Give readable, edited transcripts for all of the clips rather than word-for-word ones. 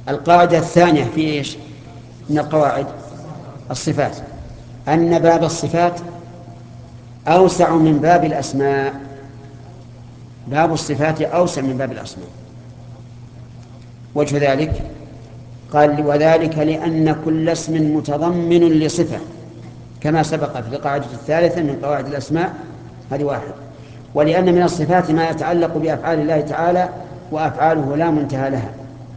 القاعدة الثانية في إيش من القواعد؟ الصفات، أن باب الصفات أوسع من باب الأسماء. باب الصفات أوسع من باب الأسماء. وجه ذلك قال وذلك لأن كل اسم متضمن لصفة، كما سبق في القاعدة الثالثة من قواعد الأسماء، هذه واحد. ولأن من الصفات ما يتعلق بأفعال الله تعالى وأفعاله لا منتهى لها،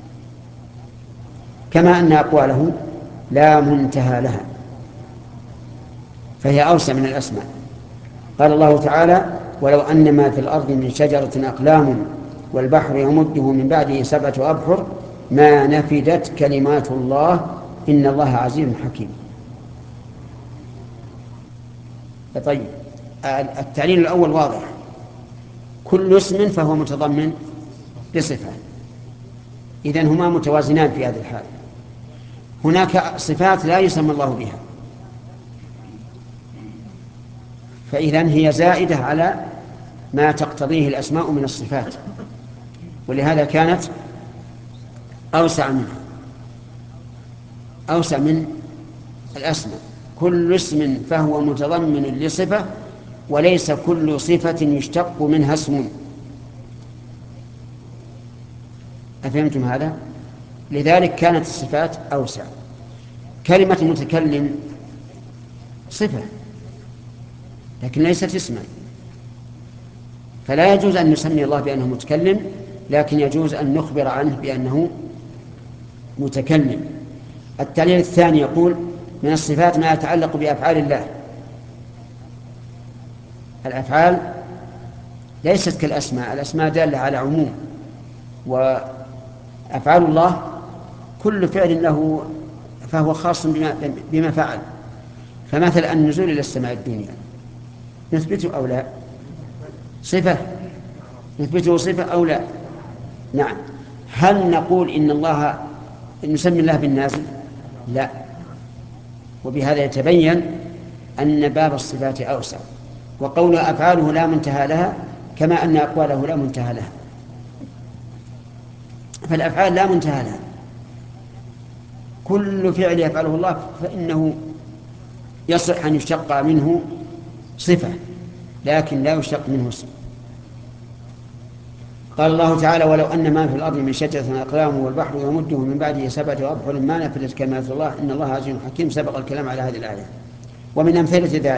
كما أن أقواله لا منتهى لها، فهي أوسع من الأسماء. قال الله تعالى ولو أن ما في الأرض من شجرة أقلام والبحر يمده من بعده 7 أبحر ما نفدت كلمات الله إن الله عزيز حكيم. طيب، التعليل الأول واضح، كل اسم فهو متضمن لصفة، إذن هما متوازنان في هذه الحال. هناك صفات لا يسمى الله بها، فإذن هي زائدة على ما تقتضيه الأسماء من الصفات، ولهذا كانت أوسع منها، أوسع من الأسماء. كل اسم فهو متضمن لصفة، وليس كل صفة يشتق منها اسم. أفهمتم هذا؟ لذلك كانت الصفات أوسع. كلمة متكلم صفة لكن ليست اسما، فلا يجوز أن نسمي الله بأنه متكلم، لكن يجوز أن نخبر عنه بأنه متكلم. التعليل الثاني يقول من الصفات ما يتعلق بأفعال الله. الأفعال ليست كالأسماء، الأسماء دالة على عموم، وأفعال الله كل فعل له فهو خاص بما فعل. فمثل النزول إلى السماء الدنيا نثبته أو لا؟ صفة، نثبته صفة أو لا؟ نعم. هل نقول إن الله نسمي الله بالنازل؟ لا. وبهذا يتبين أن باب الصفات أوسع، وقولها أفعاله لا منتهى لها كما أن أقواله لا منتهى لها. فالأفعال لا منتهى لها، كل فعل يفعله الله فإنه يصح أن يشتق منه صفة، لكن لا يشتق منه اسم. قال الله تعالى ولو أن ما في الأرض من شجرة أقلام والبحر يمده من بعده 7 أبحر ما نفدت كلمات الله إن الله عزيز حكيم. سبق الكلام على هذه الآية. ومن أمثلة ذلك